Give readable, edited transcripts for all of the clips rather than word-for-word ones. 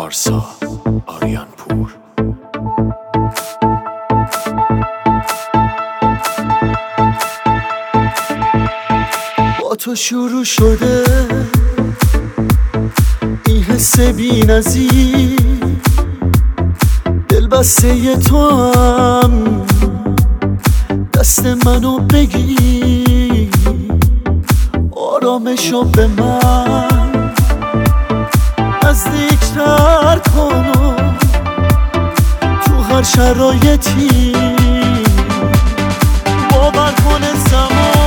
پارسا آریانپور. با تو شروع شده این حس بی نظیر، دل بسته تو هم دست منو بگیر، آرامشو به من نزدیکتر کن و تو هر شرایطی باور کن زمان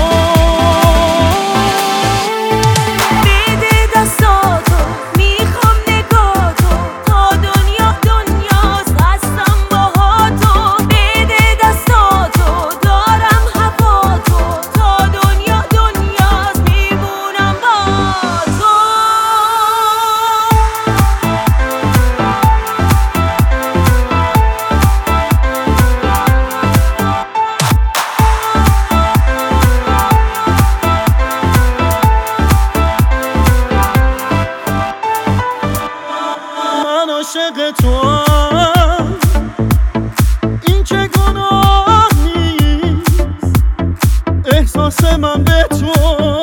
عاشق توام، این که گناه نیست، احساس من به تو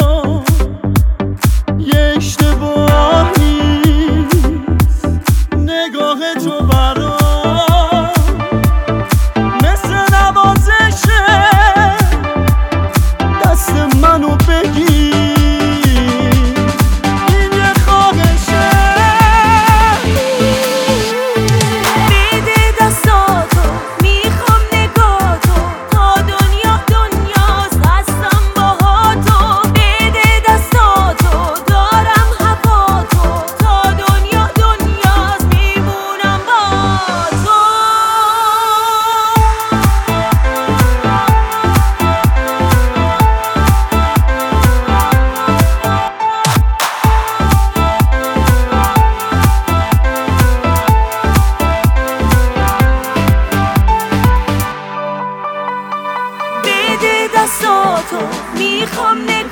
یه اشتباه نیست، نگاه تو برام مثل نوازشه، دست منو بگیر، دستاتو میخوام